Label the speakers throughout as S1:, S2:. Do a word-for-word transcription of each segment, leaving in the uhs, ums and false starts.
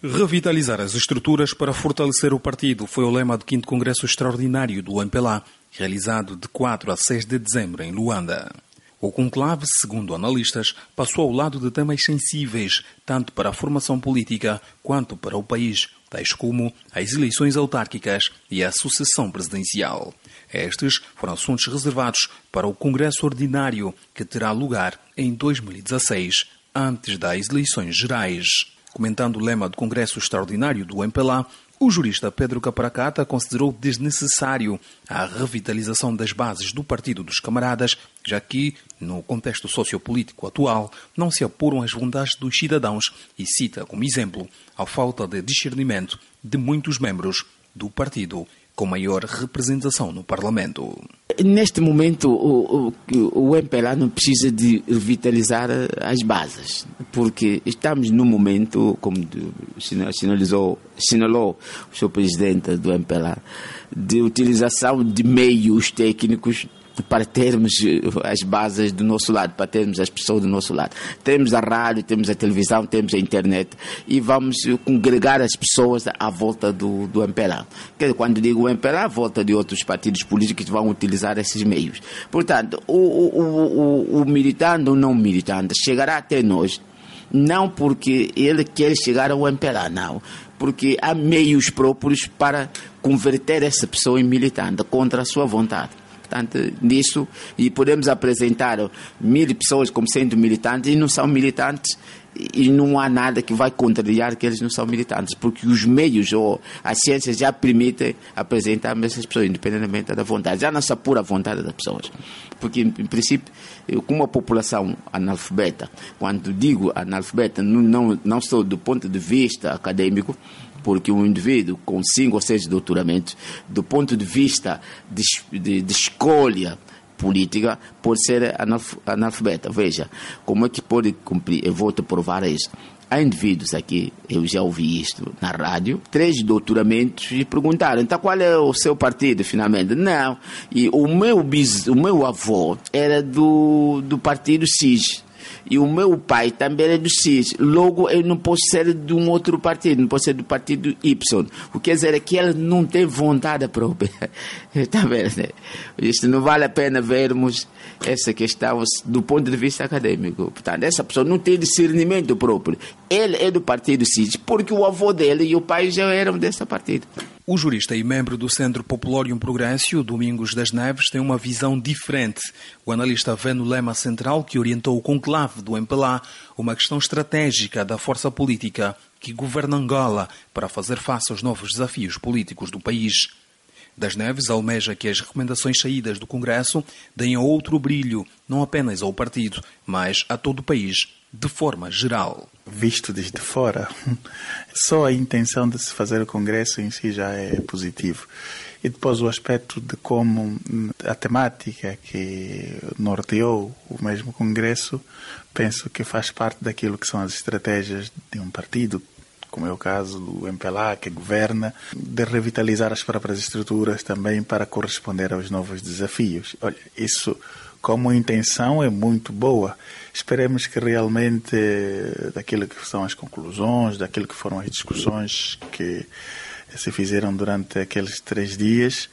S1: Revitalizar as estruturas para fortalecer o partido foi o lema do quinto Congresso Extraordinário do M P L A, realizado de quatro a seis de dezembro em Luanda. O conclave, segundo analistas, passou ao lado de temas sensíveis, tanto para a formação política quanto para o país, tais como as eleições autárquicas e a sucessão presidencial. Estes foram assuntos reservados para o Congresso Ordinário, que terá lugar em dois mil e dezasseis, antes das eleições gerais. Comentando o lema do Congresso Extraordinário do M P L A, o jurista Pedro Caparacata considerou desnecessário a revitalização das bases do Partido dos Camaradas, já que, no contexto sociopolítico atual, não se apuram as vontades dos cidadãos e cita como exemplo a falta de discernimento de muitos membros do partido com maior representação no Parlamento.
S2: Neste momento, o, o, o M P L A não precisa de revitalizar as bases, porque estamos no momento, como sinalizou, sinalou o senhor presidente do M P L A, de utilização de meios técnicos para termos as bases do nosso lado, para termos as pessoas do nosso lado. Temos a rádio, temos a televisão, temos a internet e vamos congregar as pessoas à volta do, do M P L A. Quando digo o M P L A, à volta de outros partidos políticos que vão utilizar esses meios. Portanto, o, o, o, o militante ou não militante chegará até nós, não porque ele quer chegar ao M P L A, não. Porque há meios próprios para converter essa pessoa em militante contra a sua vontade. Portanto, nisso, e podemos apresentar mil pessoas como sendo militantes e não são militantes e não há nada que vai contrariar que eles não são militantes, porque os meios ou a ciência já permitem apresentar essas pessoas, independentemente da vontade, já não se apura a vontade das pessoas. Porque, em princípio, com uma população analfabeta, quando digo analfabeta, não, não, não só do ponto de vista acadêmico, porque um indivíduo com cinco ou seis doutoramentos, do ponto de vista de, de, de escolha política, pode ser analf, analfabeta. Veja, como é que pode cumprir? Eu vou te provar isso. Há indivíduos aqui, eu já ouvi isto na rádio, três doutoramentos e perguntaram, então qual é o seu partido finalmente? Não, e o meu, bis, o meu avô era do, do partido C I S. E o meu pai também é do C I S. Logo, eu não posso ser de um outro partido, não posso ser do partido Y. O que quer dizer é que ele não tem vontade própria. Está vendo? Né? Isto não vale a pena vermos essa questão do ponto de vista acadêmico. Portanto, essa pessoa não tem discernimento próprio. Ele é do partido C I S, porque o avô dele e o pai já eram desse partido.
S1: O jurista e membro do Centro Popularium Progressio, Domingos das Neves, tem uma visão diferente. O analista vê no lema central que orientou o conclave do M P L A uma questão estratégica da força política que governa Angola para fazer face aos novos desafios políticos do país. Das Neves almeja que as recomendações saídas do Congresso deem outro brilho, não apenas ao partido, mas a todo o país, de forma geral.
S3: Visto desde fora, só a intenção de se fazer o Congresso em si já é positivo. E depois o aspecto de como a temática que norteou o mesmo Congresso, penso que faz parte daquilo que são as estratégias de um partido, como é o caso do M P L A, que governa, de revitalizar as próprias estruturas também para corresponder aos novos desafios. Olha, isso como intenção é muito boa. Esperemos que realmente daquilo que são as conclusões, daquilo que foram as discussões que se fizeram durante aqueles três dias,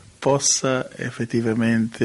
S3: possa efetivamente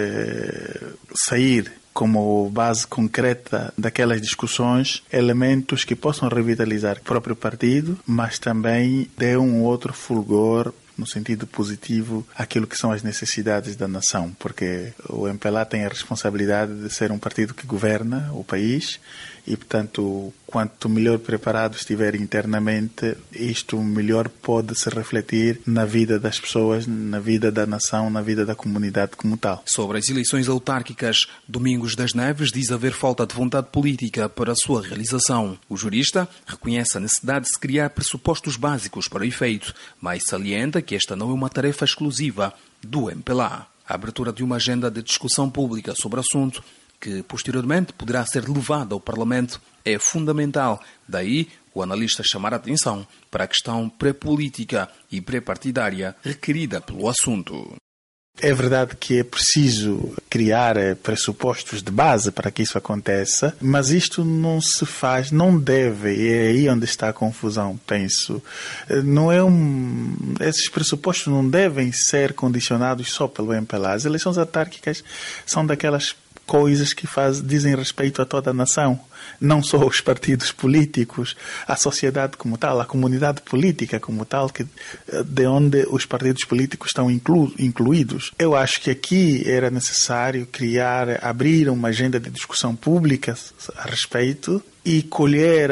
S3: eh, sair como base concreta daquelas discussões, elementos que possam revitalizar o próprio partido, mas também dê um outro fulgor no sentido positivo aquilo que são as necessidades da nação, porque o M P L A tem a responsabilidade de ser um partido que governa o país e, portanto, quanto melhor preparado estiver internamente, isto melhor pode se refletir na vida das pessoas, na vida da nação, na vida da comunidade como tal.
S1: Sobre as eleições autárquicas, Domingos das Neves diz haver falta de vontade política para a sua realização. O jurista reconhece a necessidade de se criar pressupostos básicos para o efeito, mas salienta que esta não é uma tarefa exclusiva do M P L A. A abertura de uma agenda de discussão pública sobre o assunto, que posteriormente poderá ser levada ao Parlamento, é fundamental. Daí, o analista chamar a atenção para a questão pré-política e pré-partidária requerida pelo assunto.
S3: É verdade que é preciso criar pressupostos de base para que isso aconteça, mas isto não se faz, não deve, e é aí onde está a confusão, penso. Não é um, esses pressupostos não devem ser condicionados só pelo M P L A. As eleições autárquicas são daquelas coisas que faz, dizem respeito a toda a nação, não só os partidos políticos, a sociedade como tal, a comunidade política como tal, que, de onde os partidos políticos estão inclu, incluídos. Eu acho que aqui era necessário criar, abrir uma agenda de discussão pública a respeito e colher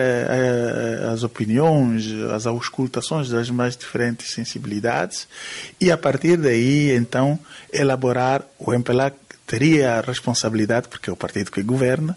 S3: uh, as opiniões, as auscultações das mais diferentes sensibilidades e, a partir daí, então, elaborar o M P L A teria a responsabilidade, porque é o partido que governa,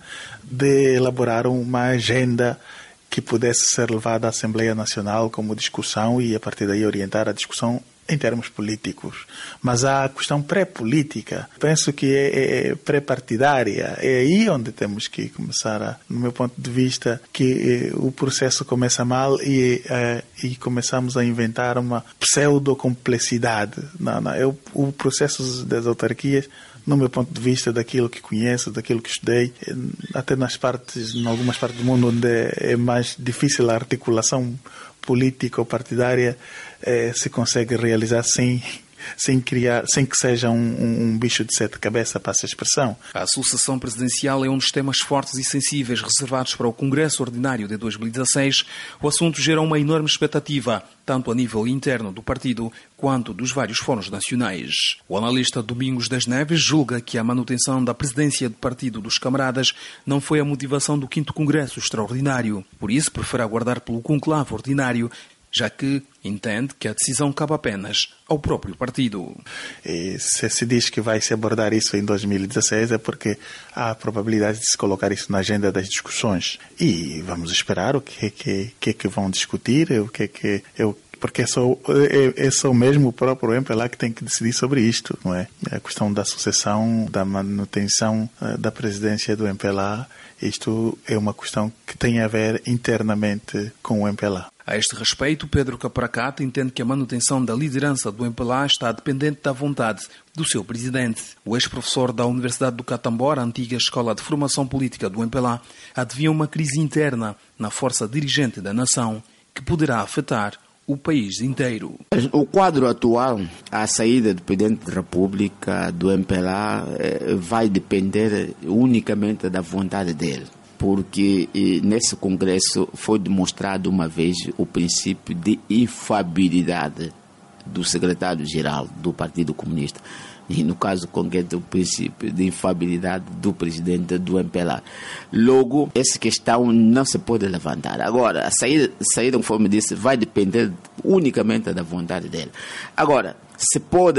S3: de elaborar uma agenda que pudesse ser levada à Assembleia Nacional como discussão e, a partir daí, orientar a discussão em termos políticos. Mas há a questão pré-política. Penso que é, é pré-partidária. É aí onde temos que começar, a, no meu ponto de vista, que eh, o processo começa mal e, eh, e começamos a inventar uma pseudo-complexidade. Não, não. É o, o processo das autarquias, no meu ponto de vista, daquilo que conheço, daquilo que estudei, até nas partes, em algumas partes do mundo onde é mais difícil a articulação política ou partidária, eh, se consegue realizar sem, sem, criar, sem que seja um, um, um bicho de sete cabeças, passa a expressão.
S1: A sucessão presidencial é um dos temas fortes e sensíveis reservados para o Congresso Ordinário de dois mil e dezasseis. O assunto gera uma enorme expectativa, tanto a nível interno do partido quanto dos vários fóruns nacionais. O analista Domingos das Neves julga que a manutenção da presidência do Partido dos Camaradas não foi a motivação do quinto Congresso Extraordinário. Por isso, prefere aguardar pelo conclave ordinário, já que entende que a decisão cabe apenas ao próprio partido.
S3: E se se diz que vai se abordar isso em dois mil e dezasseis é porque há a probabilidade de se colocar isso na agenda das discussões. E vamos esperar o que é que, que, que vão discutir, o que é que... Eu, porque é só, é, é só mesmo o próprio M P L A que tem que decidir sobre isto, não é? A questão da sucessão, da manutenção da presidência do M P L A, isto é uma questão que tem a ver internamente com o M P L A.
S1: A este respeito, Pedro Capracata entende que a manutenção da liderança do M P L A está dependente da vontade do seu presidente. O ex-professor da Universidade do Catambora, antiga escola de formação política do M P L A, adivinha uma crise interna na força dirigente da nação que poderá afetar o país inteiro.
S2: O quadro atual, a saída do Presidente da República, do M P L A, vai depender unicamente da vontade dele. Porque nesse Congresso foi demonstrado uma vez o princípio de infalibilidade do secretário-geral do Partido Comunista. E, no caso concreto, o princípio de infalibilidade do presidente do M P L A. Logo, essa questão não se pode levantar. Agora, a saída, a saída, conforme disse, vai depender unicamente da vontade dele. Agora, se pode,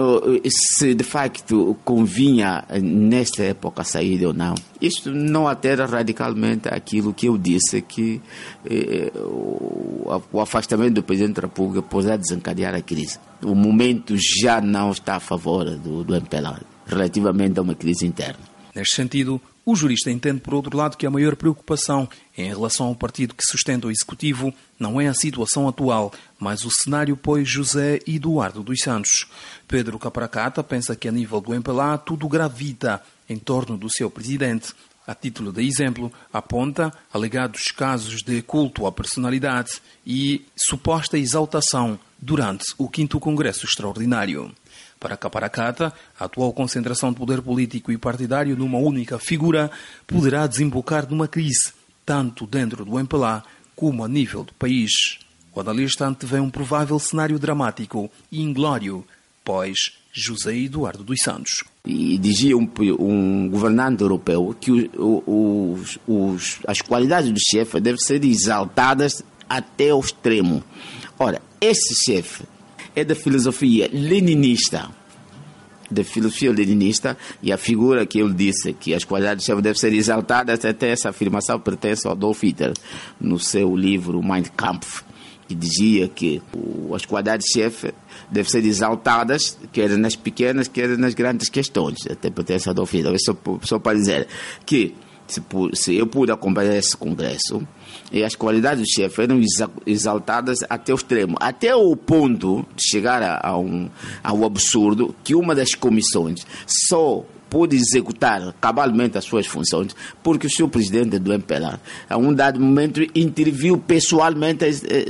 S2: se de facto convinha nesta época sair ou não, isto não altera radicalmente aquilo que eu disse, que eh, o, o afastamento do Presidente da República poderá desencadear a crise. O momento já não está a favor do, do M P L A, relativamente a uma crise interna.
S1: Neste sentido, o jurista entende, por outro lado, que a maior preocupação em relação ao partido que sustenta o Executivo não é a situação atual, mas o cenário pós-José Eduardo dos Santos. Pedro Capracata pensa que, a nível do M P L A, tudo gravita em torno do seu presidente. A título de exemplo, aponta alegados casos de culto à personalidade e suposta exaltação durante o quinto Congresso Extraordinário. Para Capracata, a atual concentração de poder político e partidário numa única figura poderá desembocar numa crise, tanto dentro do M P L A como a nível do país. O analista antevê um provável cenário dramático e inglório pós José Eduardo dos Santos.
S2: E dizia um, um governante europeu que o, os, os, as qualidades do chefe devem ser exaltadas até ao extremo. Ora, esse chefe é da filosofia leninista, da filosofia leninista, e a figura que ele disse que as qualidades do chefe devem ser exaltadas, até essa afirmação pertence ao Adolf Hitler, no seu livro Mein Kampf, que dizia que as qualidades de chefe devem ser exaltadas, quer nas pequenas, quer nas grandes questões, até pertence ao Adolf Hitler. Só, só para dizer que se, se eu pude acompanhar esse congresso, e as qualidades do chefe eram exaltadas até o extremo, até o ponto de chegar a, a um, ao absurdo que uma das comissões só pôde executar cabalmente as suas funções porque o seu presidente do M P L A, a um dado momento, interviu pessoalmente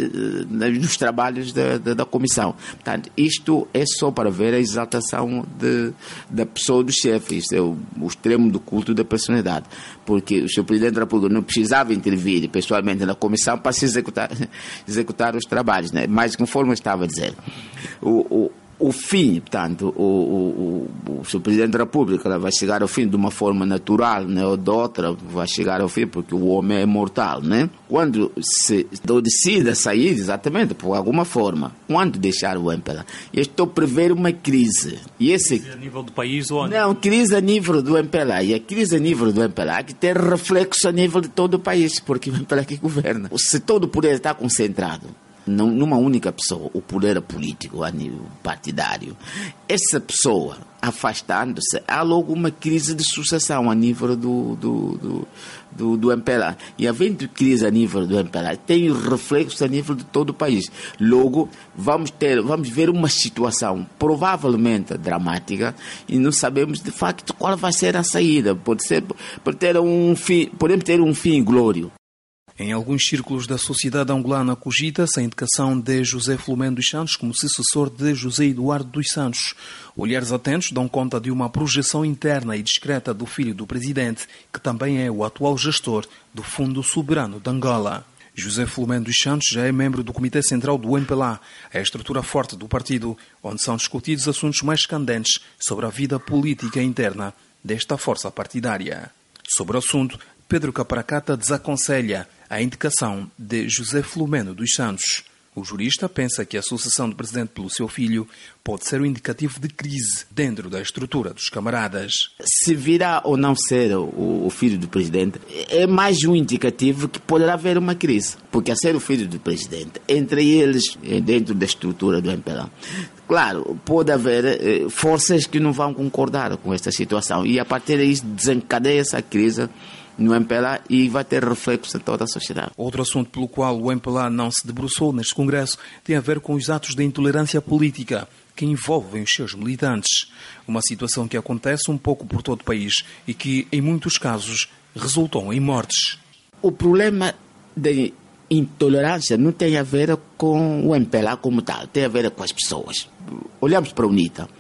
S2: eh, nos trabalhos da, da, da comissão. Portanto, isto é só para ver a exaltação de, da pessoa do chefe. Isto é o, o extremo do culto da personalidade, porque o seu presidente da República não precisava intervir pessoalmente na comissão para se executar, executar os trabalhos, né? Mas conforme eu estava a dizer, o, o O fim, portanto, o, o, o, o seu Presidente da República vai chegar ao fim de uma forma natural, né, ou de outra, vai chegar ao fim porque o homem é mortal, né? Quando se decida sair, exatamente, por alguma forma, quando deixar o M P L A, eu estou a prever uma crise. E esse...
S4: Crise a nível do país ou onde?
S2: Não, crise a nível do M P L A. E a crise a nível do M P L A que tem reflexo a nível de todo o país, porque o M P L A que governa. Se todo o poder está concentrado numa única pessoa, o poder político a nível partidário, essa pessoa afastando-se, há logo uma crise de sucessão a nível do, do, do, do, do M P L A. E havendo crise a nível do M P L A, tem reflexo a nível de todo o país. Logo, vamos, ter, vamos ver uma situação provavelmente dramática e não sabemos de facto qual vai ser a saída. Pode ser, pode ter um fim, podemos ter um fim glório.
S1: Em alguns círculos da sociedade angolana cogita-se a indicação de José Filomeno dos Santos como sucessor de José Eduardo dos Santos. Olhares atentos dão conta de uma projeção interna e discreta do filho do presidente, que também é o atual gestor do Fundo Soberano de Angola. José Filomeno dos Santos já é membro do Comitê Central do M P L A, a estrutura forte do partido, onde são discutidos assuntos mais candentes sobre a vida política interna desta força partidária. Sobre o assunto, Pedro Caparacata desaconselha a indicação de José Filomeno dos Santos. O jurista pensa que a sucessão do presidente pelo seu filho pode ser um indicativo de crise dentro da estrutura dos camaradas.
S2: Se virá ou não ser o, o filho do presidente, é mais um indicativo que poderá haver uma crise. Porque a ser o filho do presidente, entre eles, dentro da estrutura do M P L A, claro, pode haver eh, forças que não vão concordar com esta situação. E a partir daí desencadeia essa crise no M P L A e vai ter reflexos em toda a sociedade.
S1: Outro assunto pelo qual o M P L A não se debruçou neste congresso tem a ver com os atos de intolerância política que envolvem os seus militantes. Uma situação que acontece um pouco por todo o país e que, em muitos casos, resultou em mortes.
S2: O problema da intolerância não tem a ver com o M P L A como tal, tem a ver com as pessoas. Olhamos para a UNITA,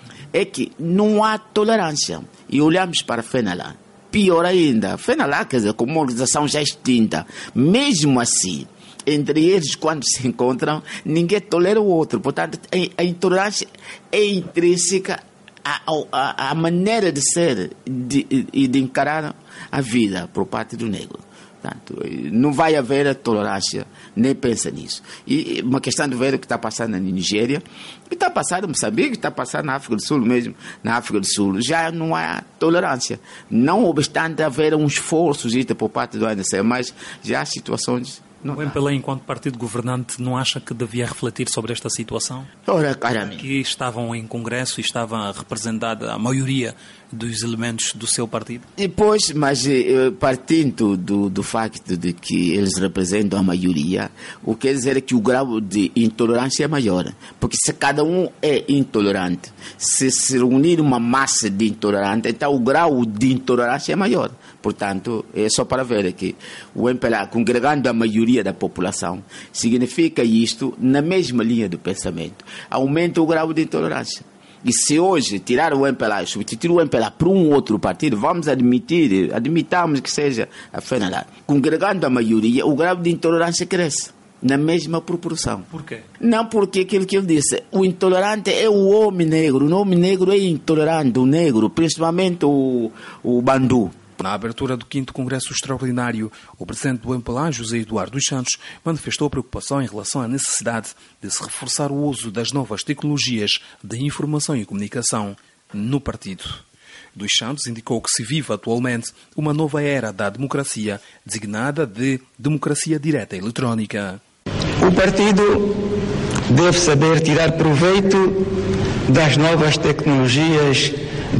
S2: é que não há tolerância. E olhamos para a FENALA, pior ainda, a FENALA, quer dizer, como uma organização já extinta, mesmo assim, entre eles, quando se encontram, ninguém tolera o outro. Portanto, a intolerância é intrínseca à, à, à maneira de ser e de, de, de encarar a vida por parte do negro. Portanto, não vai haver tolerância, nem pensa nisso. E uma questão de ver o que está passando na Nigéria, o que está passando em Moçambique, o que está passando na África do Sul mesmo, na África do Sul, já não há tolerância. Não obstante haver um esforço por parte do A N C, mas já há situações...
S4: Não. O M P L A, enquanto partido governante, não acha que devia refletir sobre esta situação?
S2: Ora, caramba.
S4: Aqui estavam em congresso e estava representada a maioria dos elementos do seu partido?
S2: E pois, mas partindo do, do facto de que eles representam a maioria, o que quer dizer é que o grau de intolerância é maior. Porque se cada um é intolerante, se se reunir uma massa de intolerantes, então o grau de intolerância é maior. Portanto, é só para ver que o M P L A, congregando a maioria da população, significa isto na mesma linha do pensamento. Aumenta o grau de intolerância. E se hoje tirar o M P L A e substituir o M P L A por um outro partido, vamos admitir, admitamos que seja a FENALA, congregando a maioria, o grau de intolerância cresce na mesma proporção.
S4: Por quê?
S2: Não, porque aquilo que eu disse, o intolerante é o homem negro, o homem negro é intolerante, o negro, principalmente o, o bandu.
S1: Na abertura do quinto Congresso Extraordinário, o presidente do M P L A, José Eduardo dos Santos, manifestou preocupação em relação à necessidade de se reforçar o uso das novas tecnologias de informação e comunicação no partido. Dos Santos indicou que se vive atualmente uma nova era da democracia, designada de democracia direta eletrónica.
S5: O partido deve saber tirar proveito das novas tecnologias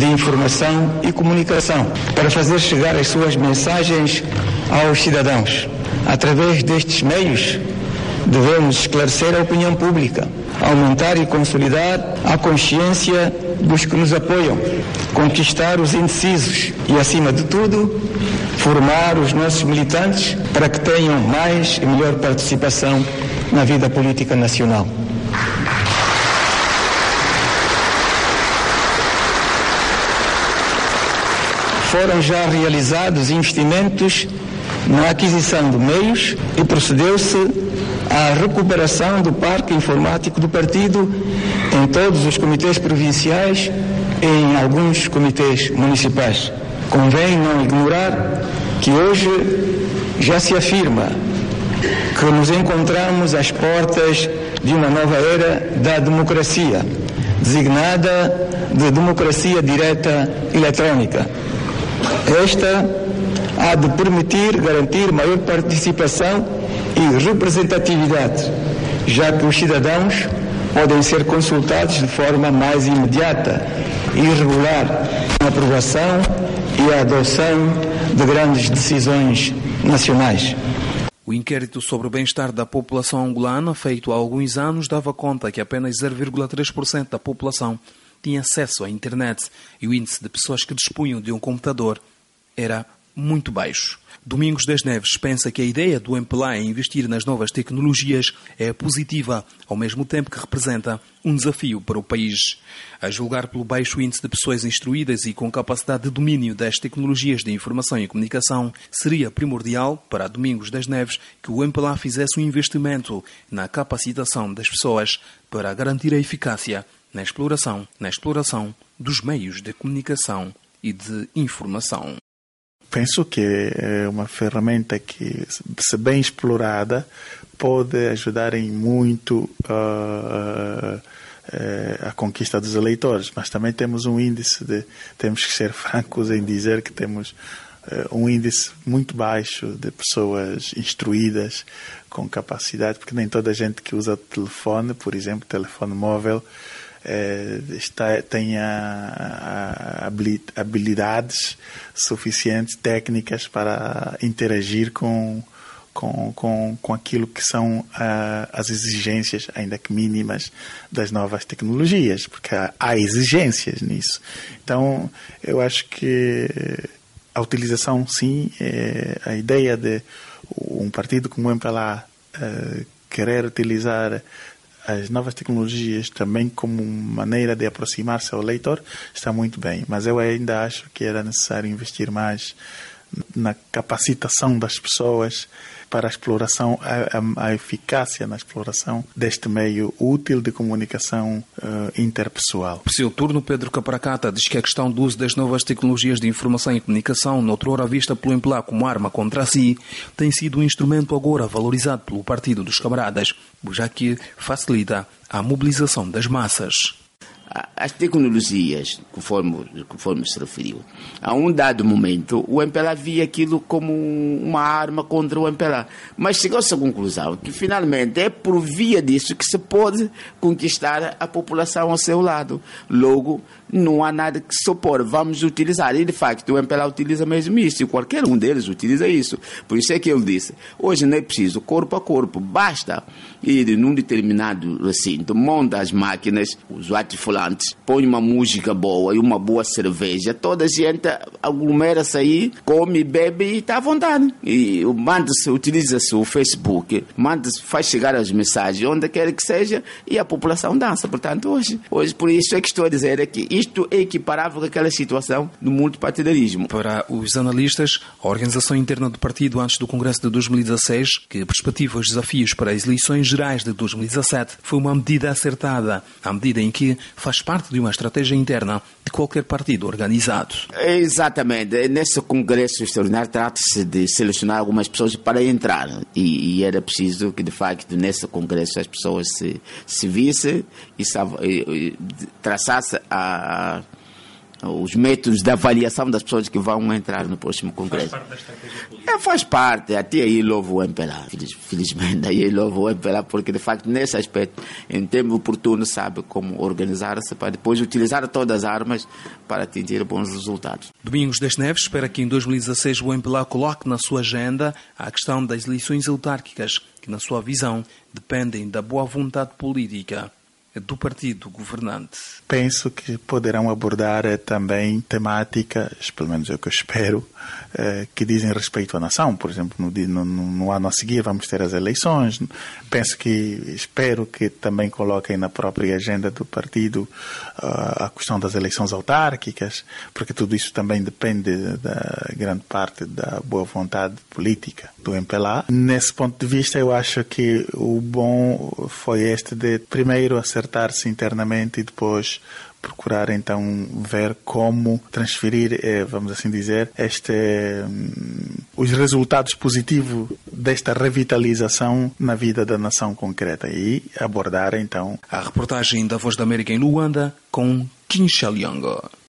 S5: de informação e comunicação para fazer chegar as suas mensagens aos cidadãos. Através destes meios, devemos esclarecer a opinião pública, aumentar e consolidar a consciência dos que nos apoiam, conquistar os indecisos e, acima de tudo, formar os nossos militantes para que tenham mais e melhor participação na vida política nacional. Foram já realizados investimentos na aquisição de meios e procedeu-se à recuperação do parque informático do partido em todos os comitês provinciais e em alguns comitês municipais. Convém não ignorar que hoje já se afirma que nos encontramos às portas de uma nova era da democracia, designada de democracia direta eletrónica. Esta há de permitir garantir maior participação e representatividade, já que os cidadãos podem ser consultados de forma mais imediata e regular na aprovação e a adoção de grandes decisões nacionais.
S1: O inquérito sobre o bem-estar da população angolana, feito há alguns anos, dava conta que apenas zero vírgula três por cento da população tinha acesso à internet e o índice de pessoas que dispunham de um computador era muito baixo. Domingos das Neves pensa que a ideia do M P L A em investir nas novas tecnologias é positiva, ao mesmo tempo que representa um desafio para o país. A julgar pelo baixo índice de pessoas instruídas e com capacidade de domínio das tecnologias de informação e comunicação, seria primordial para Domingos das Neves que o M P L A fizesse um investimento na capacitação das pessoas para garantir a eficácia na exploração, na exploração dos meios de comunicação e de informação.
S3: Penso que é uma ferramenta que, se bem explorada, pode ajudar em muito uh, uh, a conquista dos eleitores. Mas também temos um índice de, temos que ser francos em dizer que temos uh, um índice muito baixo de pessoas instruídas com capacidade, porque nem toda a gente que usa telefone, por exemplo, telefone móvel, É, está, tem a, a habilidades suficientes, técnicas para interagir com, com, com, com aquilo que são a, as exigências, ainda que mínimas, das novas tecnologias, porque há, há exigências nisso. Então, eu acho que a utilização, sim, é, a ideia de um partido como o M P L A é, querer utilizar as novas tecnologias também como maneira de aproximar-se ao leitor está muito bem, mas eu ainda acho que era necessário investir mais na capacitação das pessoas para a exploração, a, a, a eficácia na exploração deste meio útil de comunicação uh, interpessoal.
S1: Por seu turno, Pedro Caparacata diz que a questão do uso das novas tecnologias de informação e comunicação, noutrora vista pelo M P L A como arma contra si, tem sido um instrumento agora valorizado pelo Partido dos Camaradas, já que facilita a mobilização das massas.
S2: As tecnologias, conforme, conforme se referiu, a um dado momento o M P L A via aquilo como uma arma contra o M P L A, mas chegou-se à conclusão que finalmente é por via disso que se pode conquistar a população ao seu lado. Logo, não há nada que se opor, vamos utilizar, e de facto o M P L A utiliza mesmo isso, e qualquer um deles utiliza isso. Por isso é que ele disse, hoje não é preciso corpo a corpo, basta ir num determinado recinto, monta as máquinas, os alto-falantes, põe uma música boa e uma boa cerveja, toda a gente aglomera-se aí, come, bebe e está à vontade. E manda-se, utiliza-se o Facebook, manda-se, faz chegar as mensagens onde quer que seja e a população dança. Portanto, hoje, hoje por isso é que estou a dizer é que isto é equiparável com aquela situação do multipartidarismo.
S1: Para os analistas, a organização interna do partido antes do Congresso de dois mil e dezasseis, que perspectiva os desafios para as eleições gerais de dois mil e dezassete, foi uma medida acertada, à medida em que faz parte de uma estratégia interna de qualquer partido organizado.
S2: Exatamente. Nesse Congresso Extraordinário trata-se de selecionar algumas pessoas para entrar e, e era preciso que, de facto, nesse Congresso as pessoas se, se vissem e, e, e traçassem a, os métodos de avaliação das pessoas que vão entrar no próximo Congresso.
S4: Faz parte da estratégia política.
S2: É, faz parte, até aí louvo o M P L A, felizmente, aí louvo o M P L A, porque de facto nesse aspecto, em tempo oportuno, sabe como organizar-se para depois utilizar todas as armas para atingir bons resultados.
S1: Domingos das Neves espera que em dois mil e dezasseis o M P L A coloque na sua agenda a questão das eleições autárquicas, que na sua visão dependem da boa vontade política do partido governante.
S3: Penso que poderão abordar também temáticas, pelo menos é o que eu espero, que dizem respeito à nação. Por exemplo, no, no, no ano a seguir vamos ter as eleições. Penso que, espero que também coloquem na própria agenda do partido uh, a questão das eleições autárquicas, porque tudo isso também depende da grande parte da boa vontade política do M P L A. Nesse ponto de vista, eu acho que o bom foi este de primeiro acertar-se internamente e depois procurar então ver como transferir, vamos assim dizer, este, os resultados positivos desta revitalização na vida da nação concreta e abordar então
S1: a reportagem da Voz da América em Luanda com Kim Chaliongo.